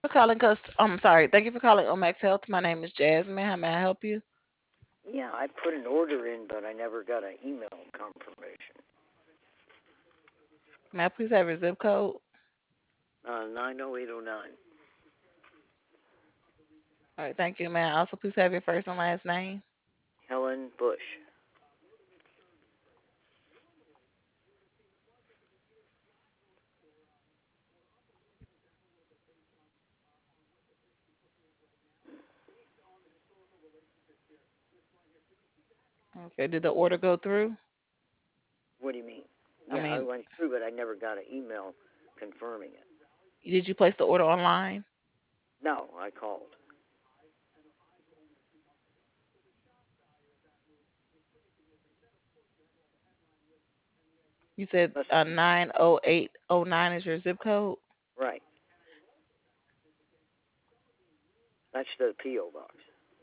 For calling I'm sorry. Thank you for calling Omax Health. My name is Jasmine. How may I help you? Yeah, I put an order in, but I never got an email confirmation. May I please have your zip code? 90809. All right, thank you. May I also please have your first and last name? Helen Bush. Okay, did the order go through? What do you mean? I Yeah, I mean, went through, but I never got an email confirming it. did you place the order online? No, I called. You said That's 90809 is your zip code? right. That's the PO box.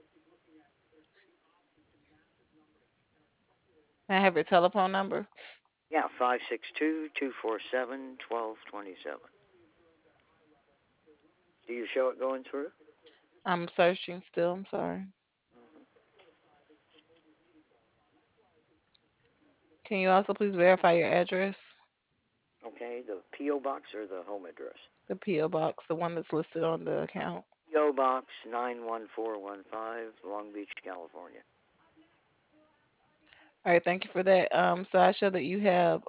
May I have your telephone number? Yeah, 562-247-1227. Do you show it going through? I'm searching still. I'm sorry. Can you also please verify your address? Okay, the PO box or the home address? The P.O. box, the one that's listed on the account. PO Box 91415, Long Beach, California. All right, thank you for that. So I show that you have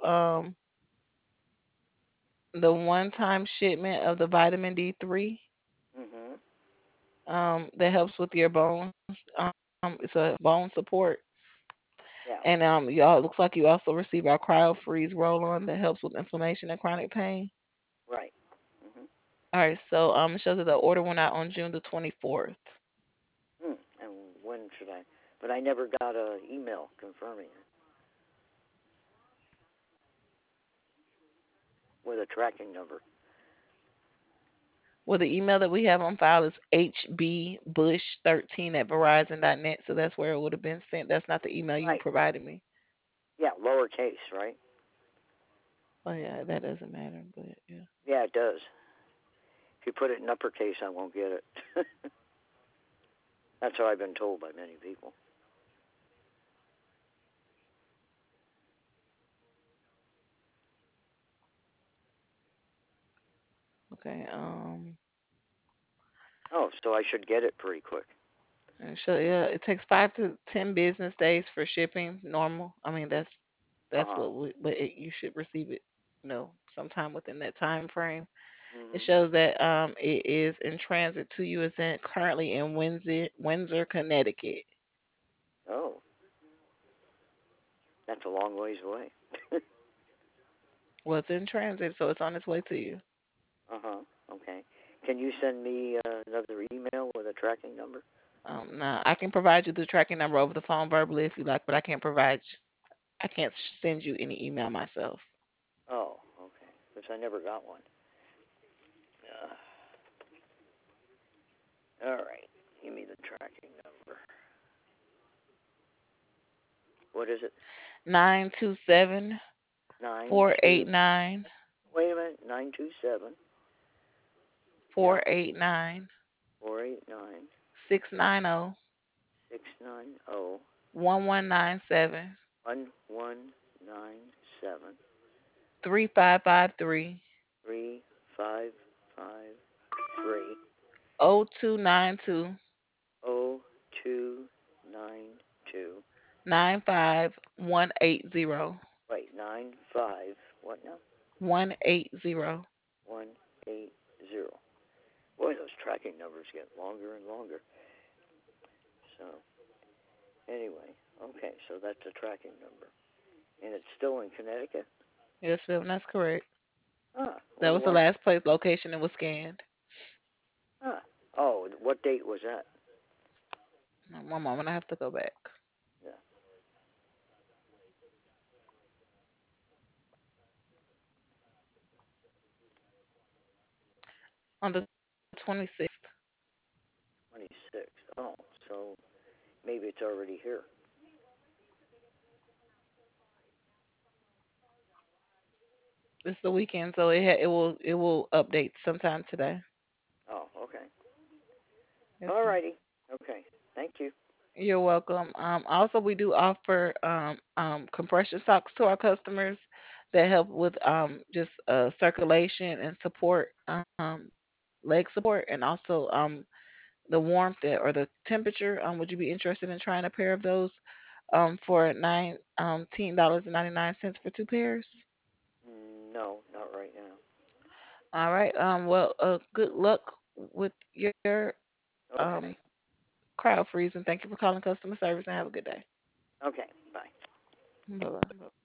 the one-time shipment of the vitamin D3 Mhm. that helps with your bones. It's a bone support, Yeah. and y'all it looks like you also receive our cryo freeze roll-on that helps with inflammation and chronic pain. Right. Mhm. All right, so it shows that the order went out on June the 24th. And when should I? But I never got a email confirming it with a tracking number. Well, the email that we have on file is hbbush13 at verizon.net, so that's where it would have been sent. That's not the email you Right. provided me. Yeah, lowercase, right? Oh yeah, that doesn't matter, but yeah. Yeah, it does. If you put it in uppercase, I won't get it. That's how I've been told by many people. Okay. Oh, so I should get it pretty quick. And so yeah, it takes 5 to 10 business days for shipping. Normal. I mean, Uh that's huh. what but you should receive it, sometime within that time frame. It Mhm. shows that it is in transit to you. It's currently in Windsor, Connecticut. Oh, that's a long ways away. Well, it's in transit, so it's on its way to you. Uh huh. Okay. Can you send me another email with a tracking number? Now I can provide you the tracking number over the phone verbally if you like, but I can't send you any email myself. Oh, okay. Because I never got one. All right. Give me the tracking number. What is it? 927 Nine four two. eight nine Wait a minute. 927 Yeah. 489 489 690 690 1197 1197 3553 3553 0292 0292. 95180 Wait, 95. What now? 180. 180. Boy, those tracking numbers get longer and longer. So, anyway, okay, so that's a tracking number. And it's still in Connecticut? Yes, ma'am, that's correct. That Wonder was the why. last place location it was scanned. Ah, oh, what date was that? One moment, I have to go back. Yeah. On the 26th. 26th. Oh, so maybe it's already here. It's the weekend, so it will update sometime today. Oh, Okay. Yes, ma'am. Alrighty. Okay. Thank you. You're welcome. Also, we do offer compression socks to our customers that help with just circulation and support, leg support, and also the warmth or the temperature. Would you be interested in trying a pair of those for $19.99 for two pairs? No, not right now. All right. Well, good luck with your um, Okay. crowd freeze, and thank you for calling customer service, and have a good day. Okay. Bye. Bye bye.